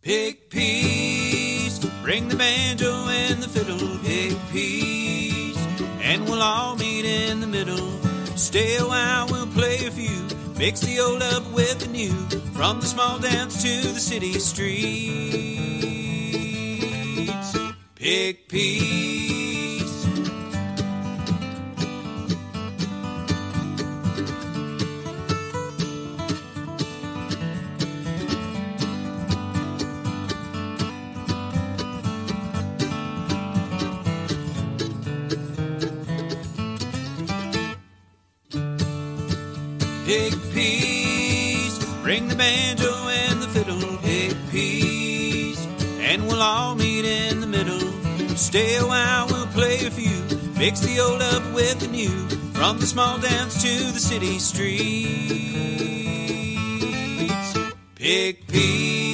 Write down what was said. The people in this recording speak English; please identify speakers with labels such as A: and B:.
A: Pick peas, bring the banjo and the fiddle. Pick peas, and we'll all meet in the middle. Stay a while, we'll play a few. Mix the old up with the new. From the small dance to the city streets. Pick peas. Pick peas, bring the banjo and the fiddle. Pick peas, and we'll all meet in the middle. Stay a while, we'll play a few. Mix the old up with the new. From the small dance to the city streets. Pick peas.